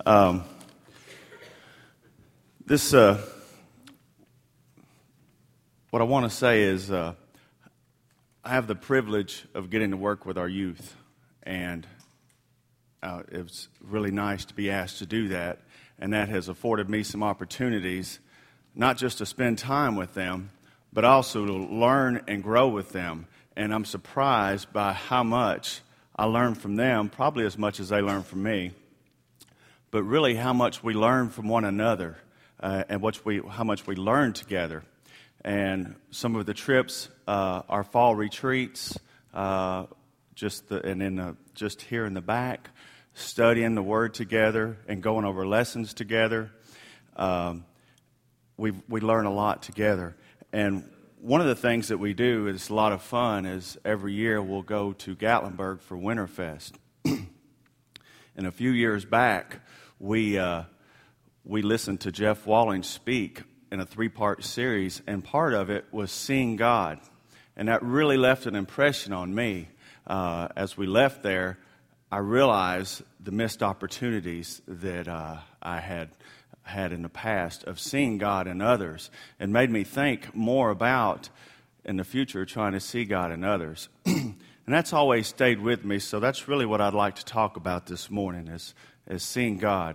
Um, this, what I want to say is, I have the privilege of getting to work with our youth, and it's really nice to be asked to do that, and that has afforded me some opportunities, not just to spend time with them, but also to learn and grow with them. And I'm surprised by how much I learn from them, probably as much as they learn from me, but really how much we learn from one another, and how much we learn together. And some of the trips, our fall retreats, just here in the back, studying the Word together and going over lessons together. We learn a lot together. And one of the things that we do is a lot of fun is every year we'll go to Gatlinburg for Winterfest. And a few years back, we listened to Jeff Walling speak in a 3-part series, and part of it was Seeing God. And that really left an impression on me. As we left there, I realized the missed opportunities that I had in the past of seeing God in others, and made me think more about, in the future, trying to see God in others. And that's always stayed with me, so that's really what I'd like to talk about this morning, is seeing God.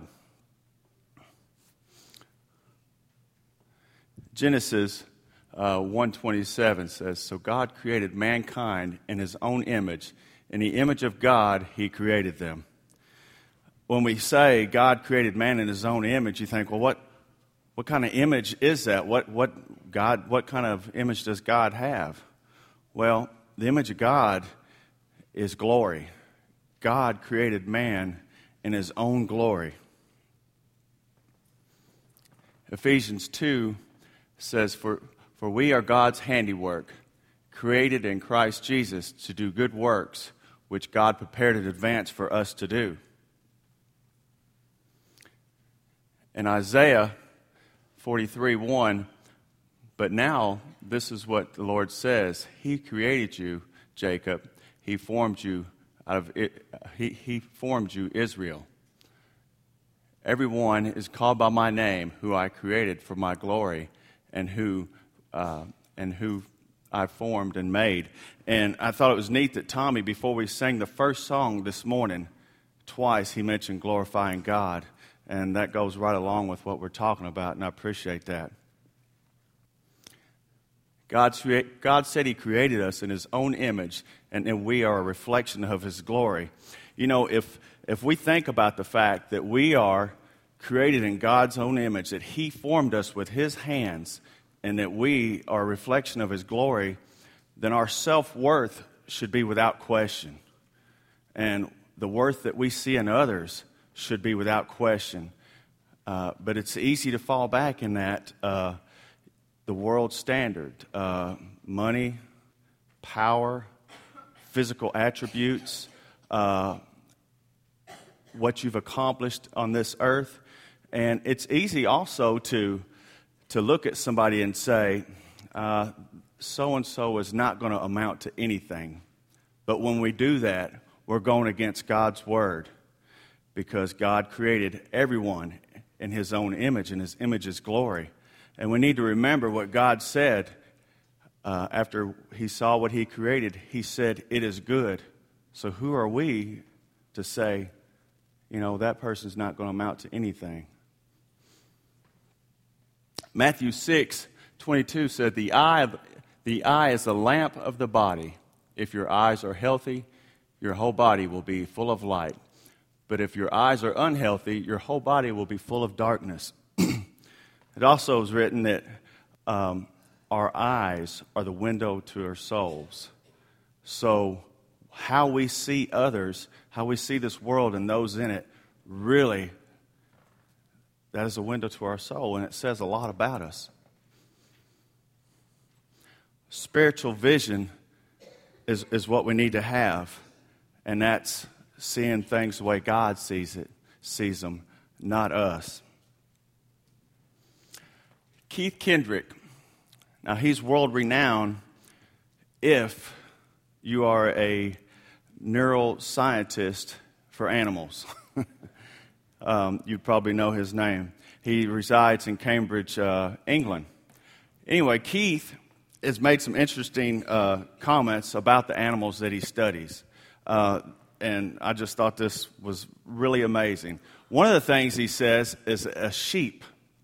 Genesis 1:27 says, "So God created mankind in His own image. In the image of God, He created them." When we say God created man in His own image, you think, well, what kind of image is that? What kind of image does God have? Well, the image of God is glory. God created man in His own glory. Ephesians 2 says, For we are God's handiwork, created in Christ Jesus to do good works, which God prepared in advance for us to do. In Isaiah 43:1, "But now this is what the Lord says: He created you, Jacob. He formed you He formed you, Israel. Everyone is called by my name, who I created for my glory, and who I formed and made." And I thought it was neat that Tommy, before we sang the first song this morning, twice he mentioned glorifying God. And that goes right along with what we're talking about, and I appreciate that. God said He created us in His own image, and we are a reflection of His glory. You know, if we think about the fact that we are created in God's own image, that He formed us with His hands, and that we are a reflection of His glory, then our self-worth should be without question. And the worth that we see in others should be without question. But it's easy to fall back in that, the world standard, money, power, physical attributes, what you've accomplished on this earth. And it's easy also to look at somebody and say, so-and-so is not going to amount to anything. But when we do that, we're going against God's word, because God created everyone in His own image, and His image is glory. And we need to remember what God said after He saw what He created. He said, "It is good." So who are we to say, that person's not going to amount to anything? Matthew 6:22 said, the eye is the lamp of the body. If your eyes are healthy, your whole body will be full of light. But if your eyes are unhealthy, your whole body will be full of darkness. It also is written that our eyes are the window to our souls. So how we see others, how we see this world and those in it, really, that is a window to our soul, and it says a lot about us. Spiritual vision is what we need to have, and that's seeing things the way God sees them, not us. Keith Kendrick, now he's world-renowned if you are a neuroscientist for animals. You probably know his name. He resides in Cambridge, England. Anyway, Keith has made some interesting comments about the animals that he studies. And I just thought this was really amazing. One of the things he says is a sheep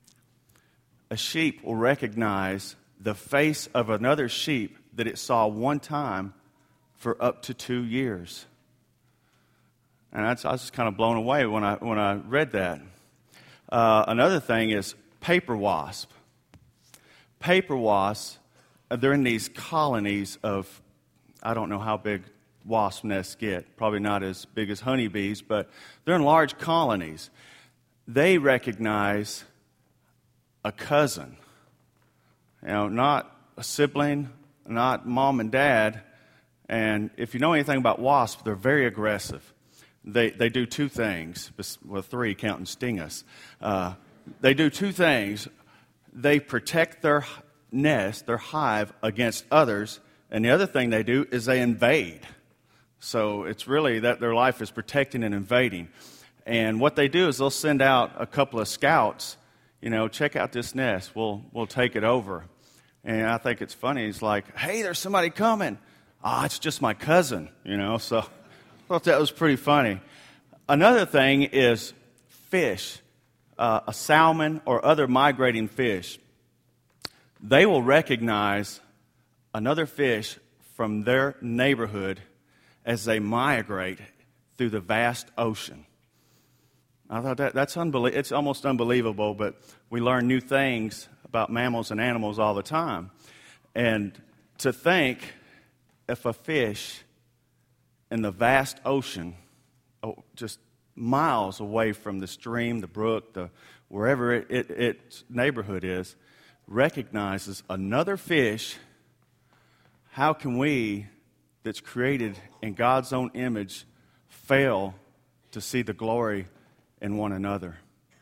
will recognize the face of another sheep that it saw one time for up to 2 years. And I was just kind of blown away when I read that. Another thing is paper wasp. Paper wasps, they're in these colonies of, I don't know how big wasp nests get, probably not as big as honeybees, but they're in large colonies. They recognize a cousin, not a sibling, not mom and dad. And if you know anything about wasps, they're very aggressive. They do two things, well, three, counting sting us. They do two things. They protect their nest, their hive, against others, and the other thing they do is they invade. So it's really that their life is protecting and invading. And what they do is they'll send out a couple of scouts, check out this nest, we'll take it over. And I think it's funny, it's like, hey, there's somebody coming. It's just my cousin, so I thought that was pretty funny. Another thing is fish, a salmon or other migrating fish. They will recognize another fish from their neighborhood as they migrate through the vast ocean. I thought that's unbelievable. It's almost unbelievable, but we learn new things about mammals and animals all the time. And to think if a fish in the vast ocean, just miles away from the stream, the brook, wherever its neighborhood is, recognizes another fish, how can we, that's created in God's own image, fail to see the glory in one another?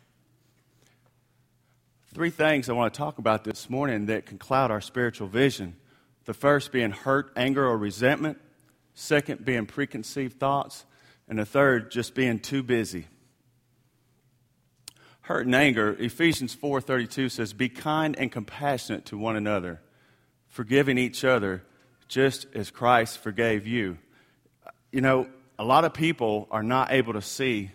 Three things I want to talk about this morning that can cloud our spiritual vision. The first being hurt, anger, or resentment. Second being preconceived thoughts. And the third just being too busy. Hurt and anger, Ephesians 4:32 says, be kind and compassionate to one another, forgiving each other just as Christ forgave you. A lot of people are not able to see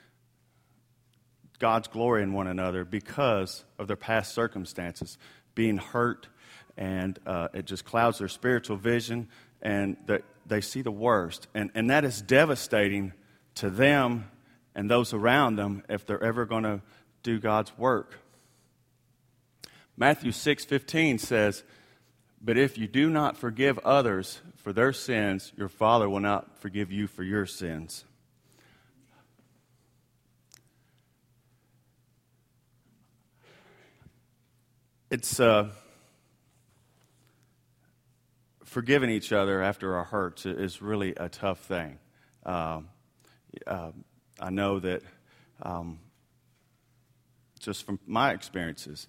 God's glory in one another because of their past circumstances, being hurt, and it just clouds their spiritual vision, and they see the worst. And that is devastating to them and those around them if they're ever going to do God's work. Matthew 6:15 says, but if you do not forgive others for their sins, your Father will not forgive you for your sins. It's forgiving each other after our hurts is really a tough thing. I know that just from my experiences,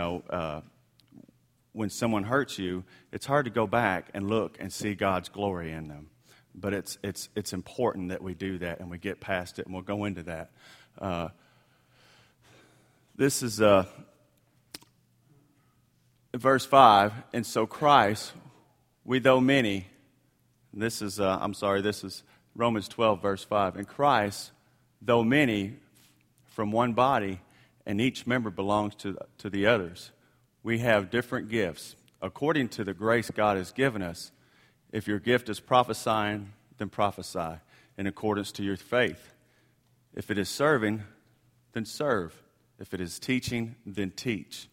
when someone hurts you, it's hard to go back and look and see God's glory in them. But it's important that we do that and we get past it, and we'll go into that. This is verse 5, and so Christ, we though many, this is Romans 12, verse 5, and Christ, though many, from one body, and each member belongs to the others. We have different gifts according to the grace God has given us. If your gift is prophesying, then prophesy in accordance to your faith. If it is serving, then serve. If it is teaching, then teach.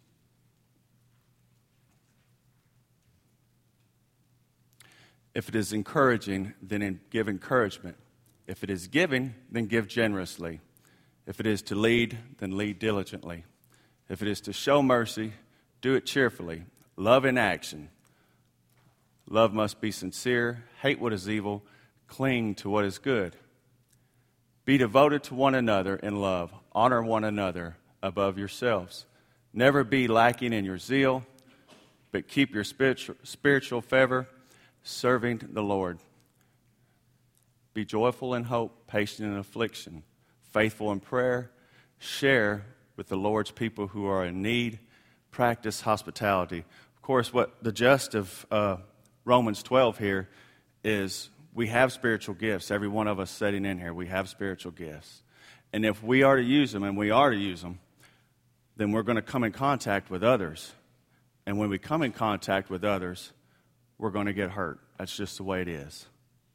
If it is encouraging, then give encouragement. If it is giving, then give generously. If it is to lead, then lead diligently. If it is to show mercy, do it cheerfully. Love in action. Love must be sincere. Hate what is evil. Cling to what is good. Be devoted to one another in love. Honor one another above yourselves. Never be lacking in your zeal, but keep your spiritual fervor, serving the Lord. Be joyful in hope, patient in affliction, faithful in prayer, share with the Lord's people who are in need, practice hospitality. Of course, what the gist of Romans 12 here is we have spiritual gifts. Every one of us sitting in here, we have spiritual gifts. And if we are to use them, and we are to use them, then we're going to come in contact with others. And when we come in contact with others, we're going to get hurt. That's just the way it is.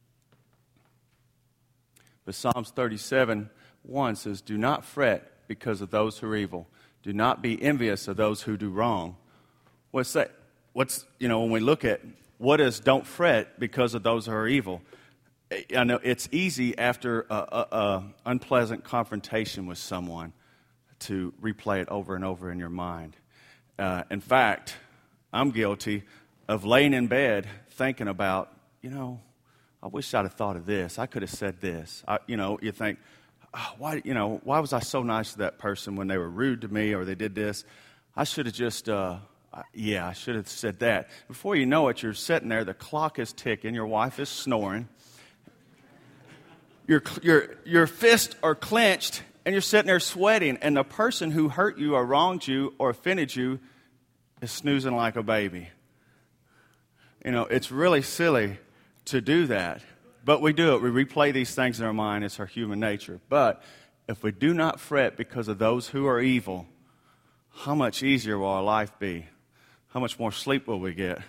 But Psalms 37:1 says, "Do not fret because of those who are evil. Do not be envious of those who do wrong." What's that? When we look at what is don't fret because of those who are evil, I know it's easy after a unpleasant confrontation with someone to replay it over and over in your mind. In fact, I'm guilty of laying in bed thinking about, I wish I'd have thought of this. I could have said this. You think, why was I so nice to that person when they were rude to me or they did this? I should have just, I should have said that. Before you know it, you're sitting there, the clock is ticking, your wife is snoring, your fists are clenched, and you're sitting there sweating, and the person who hurt you or wronged you or offended you is snoozing like a baby. It's really silly to do that. But we do it. We replay these things in our mind. It's our human nature. But if we do not fret because of those who are evil, how much easier will our life be? How much more sleep will we get?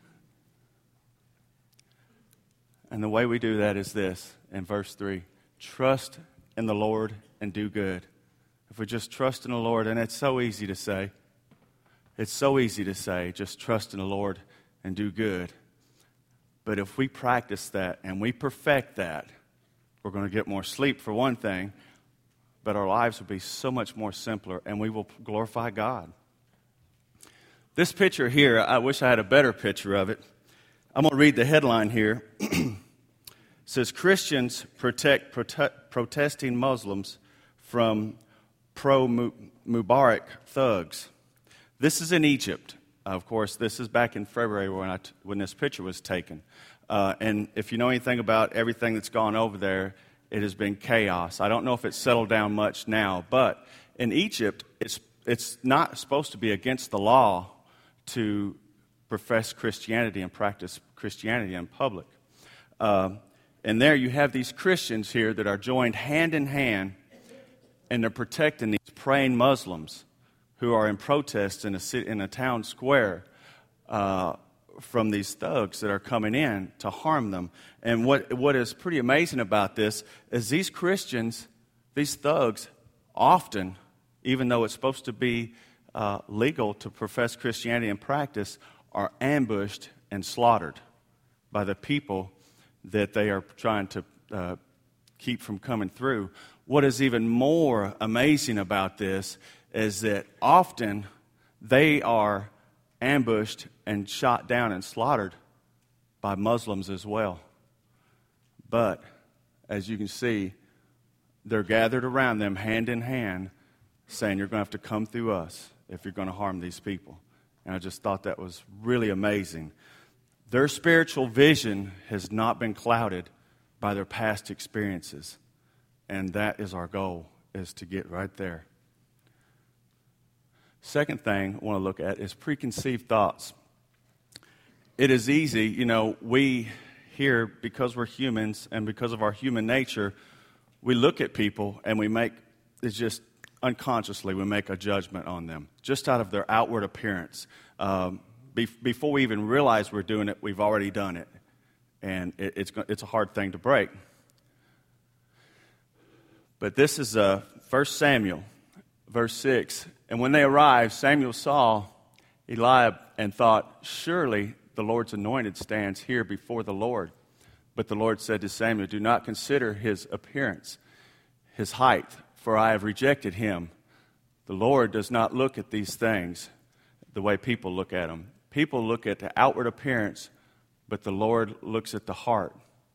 And the way we do that is this, in verse 3. Trust in the Lord and do good. If we just trust in the Lord, and it's so easy to say. It's so easy to say, just trust in the Lord and do good. But if we practice that and we perfect that, we're going to get more sleep for one thing, but our lives will be so much more simpler and we will glorify God. This picture here, I wish I had a better picture of it. I'm going to read the headline here. It says, Christians protect protesting Muslims from pro-Mubarak thugs. This is in Egypt. Of course, this is back in February when this picture was taken. And if you know anything about everything that's gone over there, it has been chaos. I don't know if it's settled down much now, but in Egypt, it's not supposed to be against the law to profess Christianity and practice Christianity in public. And there you have these Christians here that are joined hand in hand, and they're protecting these praying Muslims who are in protest in a town square from these thugs that are coming in to harm them. And what is pretty amazing about this is these Christians, these thugs, often, even though it's supposed to be legal to profess Christianity and practice, are ambushed and slaughtered by the people that they are trying to keep from coming through. What is even more amazing about this is that often they are ambushed and shot down and slaughtered by Muslims as well. But, as you can see, they're gathered around them hand in hand, saying, you're going to have to come through us if you're going to harm these people. And I just thought that was really amazing. Their spiritual vision has not been clouded by their past experiences. And that is our goal, is to get right there. Second thing I want to look at is preconceived thoughts. It is easy, we here, because we're humans and because of our human nature, we look at people and it's just unconsciously, we make a judgment on them, just out of their outward appearance. Before we even realize we're doing it, we've already done it. And it's a hard thing to break. But this is 1 Samuel, verse 6. And when they arrived, Samuel saw Eliab and thought, surely the Lord's anointed stands here before the Lord. But the Lord said to Samuel, do not consider his appearance, his height, for I have rejected him. The Lord does not look at these things the way people look at them. People look at the outward appearance, but the Lord looks at the heart.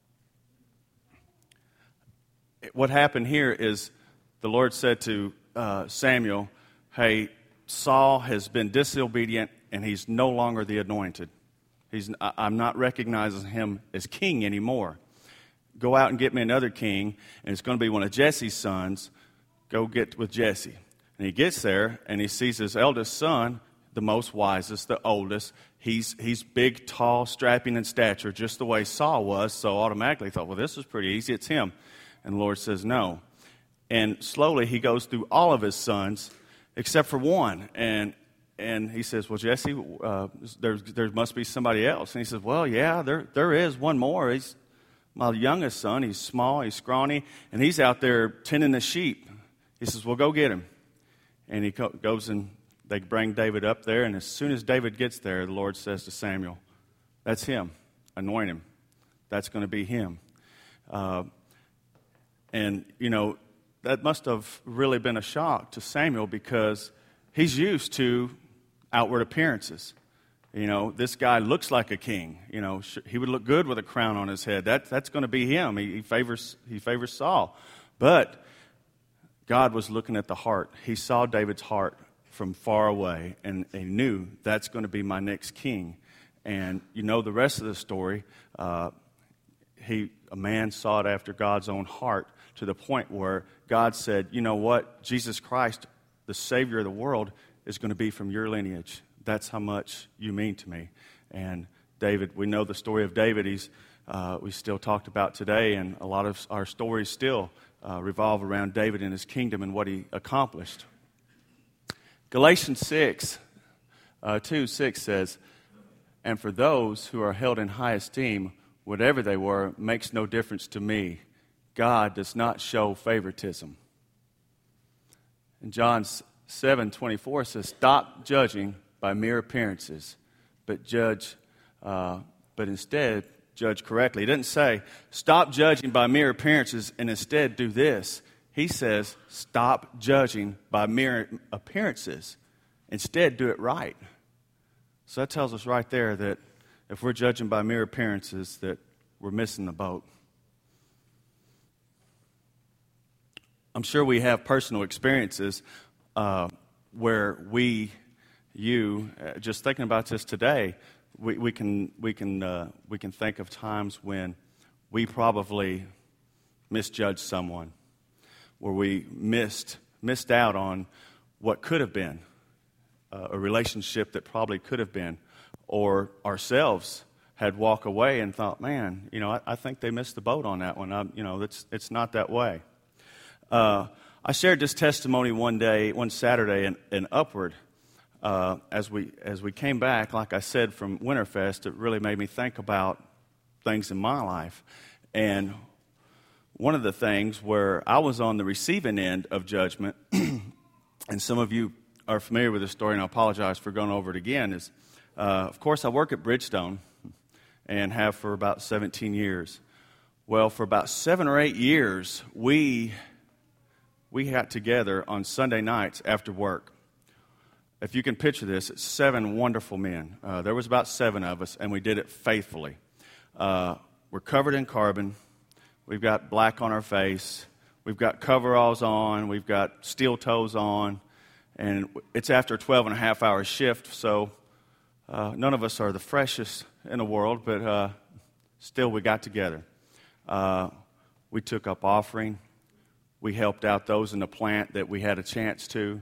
What happened here is the Lord said to Samuel, hey, Saul has been disobedient and he's no longer the anointed. I'm not recognizing him as king anymore. Go out and get me another king, and it's going to be one of Jesse's sons, go get with Jesse. And he gets there, and he sees his eldest son, the most wisest, the oldest. He's big, tall, strapping in stature, just the way Saul was. So automatically thought, well, this is pretty easy. It's him. And the Lord says, no. And slowly he goes through all of his sons except for one. And he says, well, Jesse, there must be somebody else. And he says, well, yeah, there is one more. He's my youngest son. He's small, he's scrawny, and he's out there tending the sheep. He says, well, go get him. And he goes and they bring David up there. And as soon as David gets there, the Lord says to Samuel, that's him. Anoint him. That's going to be him. And, you know, that must have really been a shock to Samuel because he's used to outward appearances. You know, this guy looks like a king. You know, he would look good with a crown on his head. That's going to be him. He favors Saul. But God was looking at the heart. He saw David's heart from far away, and he knew that's going to be my next king. And you know the rest of the story. A man sought after God's own heart to the point where God said, you know what? Jesus Christ, the Savior of the world, is going to be from your lineage. That's how much you mean to me. And David, we know the story of David. We still talked about today, and a lot of our stories still revolve around David and his kingdom and what he accomplished. Galatians 2:6 says, and for those who are held in high esteem, whatever they were makes no difference to me. God does not show favoritism. And John 7:24 says, stop judging by mere appearances, but instead judge correctly. He didn't say, stop judging by mere appearances and instead do this. He says, stop judging by mere appearances. Instead, do it right. So that tells us right there that if we're judging by mere appearances, that we're missing the boat. I'm sure we have personal experiences where just thinking about this today, we can think of times when we probably misjudged someone, where we missed out on what could have been a relationship that probably could have been, or ourselves had walked away and thought, man, you know, I think they missed the boat on that one. It's not that way. I shared this testimony one Saturday in Upward. As we came back, like I said, from Winterfest, it really made me think about things in my life. And one of the things where I was on the receiving end of judgment, and some of you are familiar with this story, and I apologize for going over it again, is, of course, I work at Bridgestone and have for about 17 years. Well, for about 7 or 8 years, we got together on Sunday nights after work. If you can picture this, it's 7 wonderful men. There was about 7 of us, and we did it faithfully. We're covered in carbon. We've got black on our face. We've got coveralls on. We've got steel toes on. And it's after a 12-and-a-half-hour shift, so none of us are the freshest in the world, but still we got together. We took up offering. We helped out those in the plant that we had a chance to.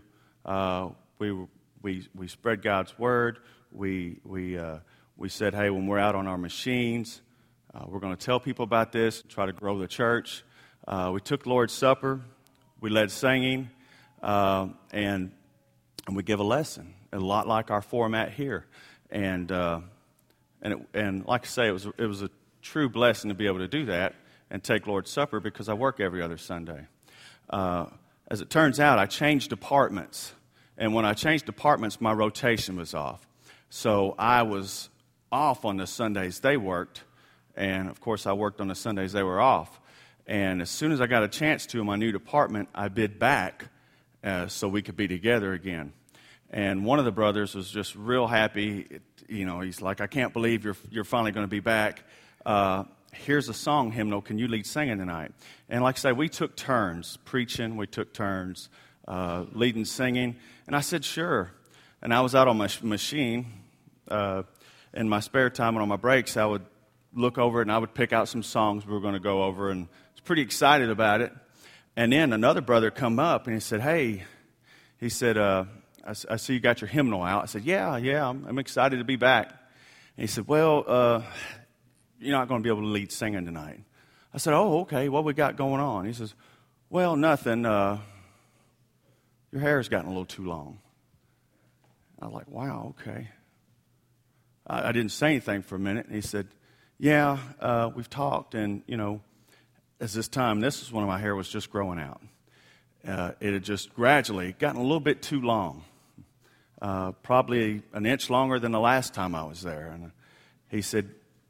We spread God's word. We said, hey, when we're out on our machines, we're going to tell people about this, try to grow the church. We took Lord's Supper. We led singing, and we give a lesson, a lot like our format here. And like I say, it was a true blessing to be able to do that and take Lord's Supper because I work every other Sunday. As it turns out, I changed departments. And when I changed departments, my rotation was off. So I was off on the Sundays they worked. And, of course, I worked on the Sundays they were off. And as soon as I got a chance to in my new department, I bid back so we could be together again. And one of the brothers was just real happy. He's like, I can't believe you're finally going to be back. Here's a song hymnal. Can you lead singing tonight? And like I say, we took turns preaching. We took turns leading singing. And I said, sure. And I was out on my machine. In my spare time and on my breaks, I would look over it and I would pick out some songs we were going to go over. And I was pretty excited about it. And then another brother come up and he said, hey, he said, I see you got your hymnal out. I said, yeah, I'm excited to be back. And he said, well, you're not going to be able to lead singing tonight. I said, oh, okay, what we got going on? He says, well, nothing. Your hair's gotten a little too long. I was like, wow, okay. I didn't say anything for a minute. And he said, yeah, we've talked, and, as this is when my hair was just growing out. It had just gradually gotten a little bit too long, probably an inch longer than the last time I was there. And he said,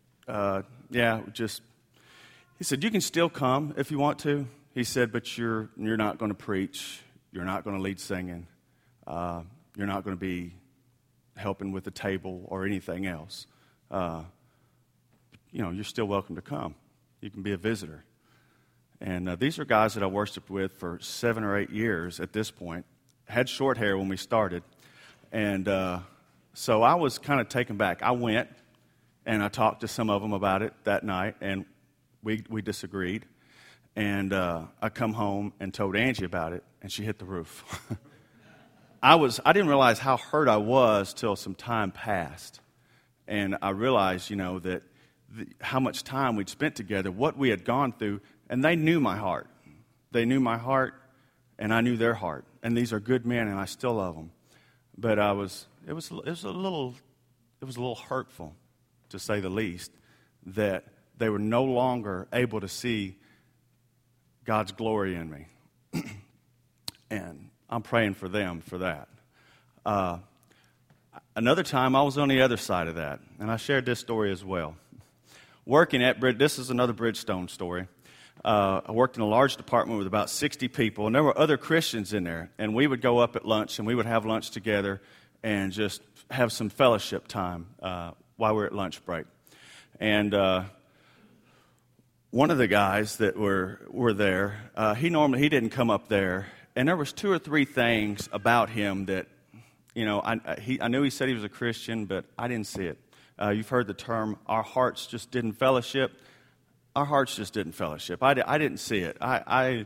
he said, you can still come if you want to. He said, but you're not going to preach. You're not going to lead singing. You're not going to be helping with the table or anything else. You're still welcome to come. You can be a visitor. And these are guys that I worshiped with for 7 or 8 years at this point. Had short hair when we started. And so I was kind of taken back. I went and I talked to some of them about it that night, and we disagreed. And I come home and told Angie about it, and she hit the roof. I didn't realize how hurt I was till some time passed. And I realized, that how much time we'd spent together, what we had gone through. And they knew my heart. They knew my heart, and I knew their heart. And these are good men, and I still love them. But it was a little hurtful, to say the least, that they were no longer able to see God's glory in me. And I'm praying for them for that. Another time, I was on the other side of that, and I shared this story as well. Working at this is another Bridgestone story. I worked in a large department with about 60 people, and there were other Christians in there. And we would go up at lunch, and we would have lunch together and just have some fellowship time while we were at lunch break. And one of the guys that were there, he didn't come up there. And there was 2 or 3 things about him that, I knew he said he was a Christian, but I didn't see it. You've heard the term, our hearts just didn't fellowship. Our hearts just didn't fellowship. I didn't see it. I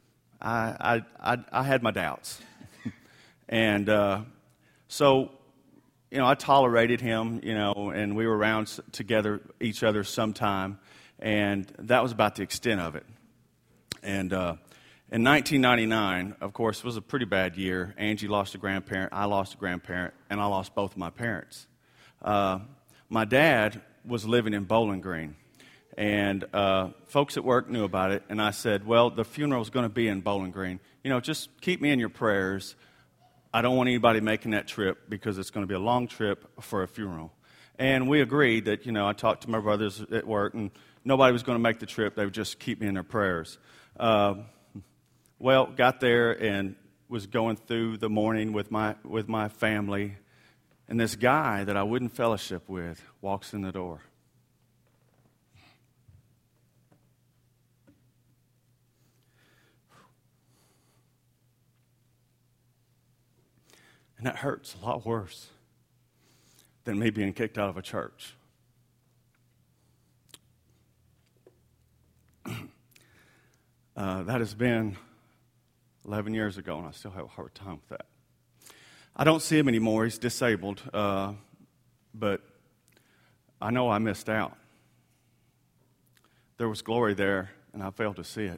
had my doubts. And so, I tolerated him, and we were around together each other sometime. And that was about the extent of it. And in 1999, of course, was a pretty bad year. Angie lost a grandparent, I lost a grandparent, and I lost both of my parents. My dad was living in Bowling Green. And folks at work knew about it, and I said, well, the funeral's going to be in Bowling Green. Just keep me in your prayers. I don't want anybody making that trip because it's going to be a long trip for a funeral. And we agreed that, I talked to my brothers at work, and nobody was going to make the trip. They would just keep me in their prayers. Well, got there and was going through the morning with my family, and this guy that I wouldn't fellowship with walks in the door. And that hurts a lot worse than me being kicked out of a church. That has been 11 years ago, and I still have a hard time with that. I don't see him anymore. He's disabled, but I know I missed out. There was glory there, and I failed to see it.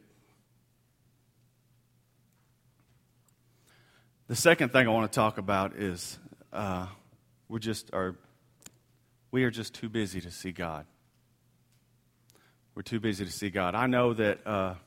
The second thing I want to talk about is we are just too busy to see God. We're too busy to see God. I know that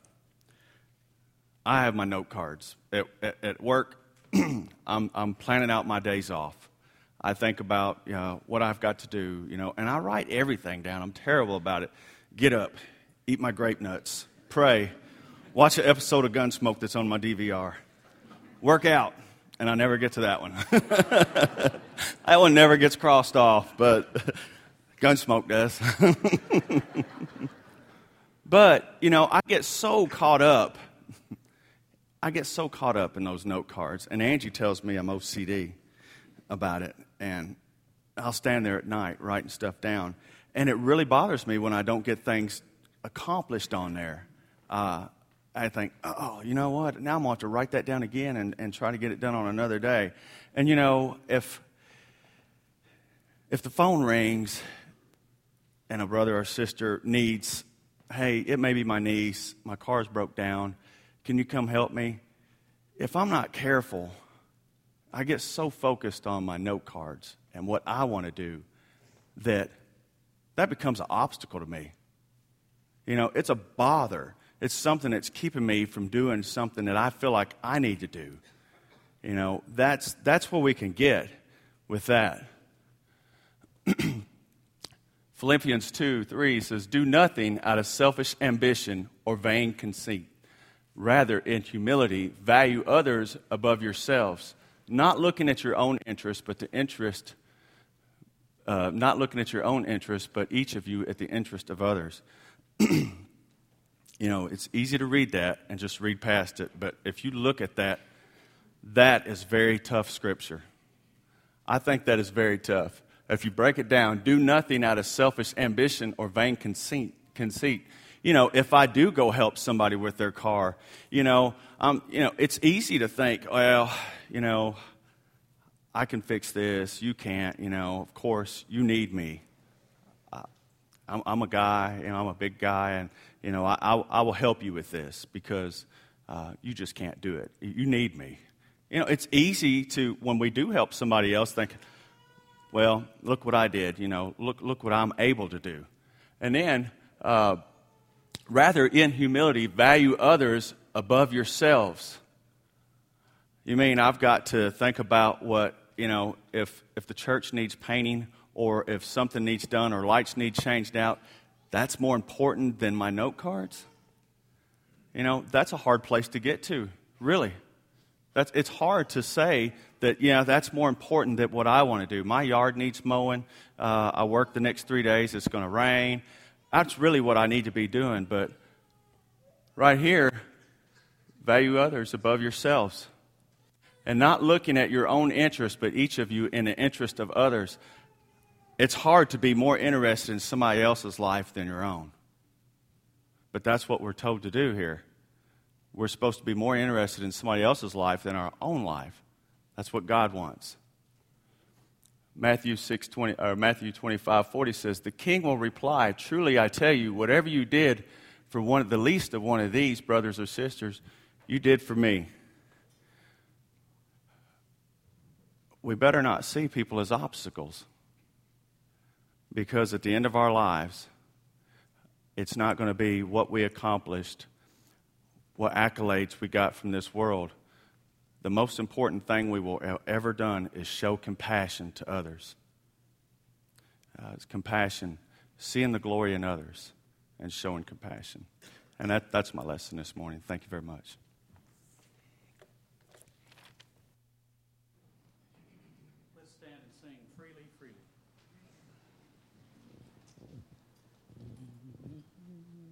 I have my note cards. At work, I'm planning out my days off. I think about what I've got to do, and I write everything down. I'm terrible about it. Get up, eat my grape nuts, pray, watch an episode of Gunsmoke that's on my DVR, work out. And I never get to that one. That one never gets crossed off, but Gunsmoke does. But, I get so caught up. I get so caught up in those note cards. And Angie tells me I'm OCD about it. And I'll stand there at night writing stuff down. And it really bothers me when I don't get things accomplished on there. I think, oh, you know what? Now I'm going to have to write that down again and try to get it done on another day. And, if the phone rings and a brother or sister needs, hey, it may be my niece, my car's broke down, can you come help me? If I'm not careful, I get so focused on my note cards and what I want to do that becomes an obstacle to me. It's a bother. It's something that's keeping me from doing something that I feel like I need to do. That's where we can get with that. Philippians 2:3 says, "Do nothing out of selfish ambition or vain conceit. Rather, in humility, value others above yourselves, not looking at your own interest, but not looking at your own interest, but each of you at the interest of others." It's easy to read that and just read past it, but if you look at that, that is very tough scripture. I think that is very tough. If you break it down, do nothing out of selfish ambition or vain conceit. If I do go help somebody with their car, it's easy to think, well, I can fix this, you can't, of course, you need me. I'm a guy, I'm a big guy, and, I will help you with this because you just can't do it. You need me. It's easy to, when we do help somebody else, think, well, look what I did, look what I'm able to do. And then, rather, in humility, value others above yourselves. You mean I've got to think about what, if the church needs painting or if something needs done or lights need changed out, that's more important than my note cards? That's a hard place to get to, really. It's hard to say that, that's more important than what I want to do. My yard needs mowing. I work the next 3 days. It's going to rain. That's really what I need to be doing. But right here, value others above yourselves. And not looking at your own interest, but each of you in the interest of others. It's hard to be more interested in somebody else's life than your own. But that's what we're told to do here. We're supposed to be more interested in somebody else's life than our own life. That's what God wants. Matthew 25:40 says, "The king will reply, 'Truly I tell you, whatever you did for one of the least of one of these brothers or sisters, you did for me.'" We better not see people as obstacles, because at the end of our lives, it's not going to be what we accomplished, what accolades we got from this world. The most important thing we will ever done is show compassion to others. It's compassion, seeing the glory in others and showing compassion. And that's my lesson this morning. Thank you very much. Let's stand and sing Freely, Freely.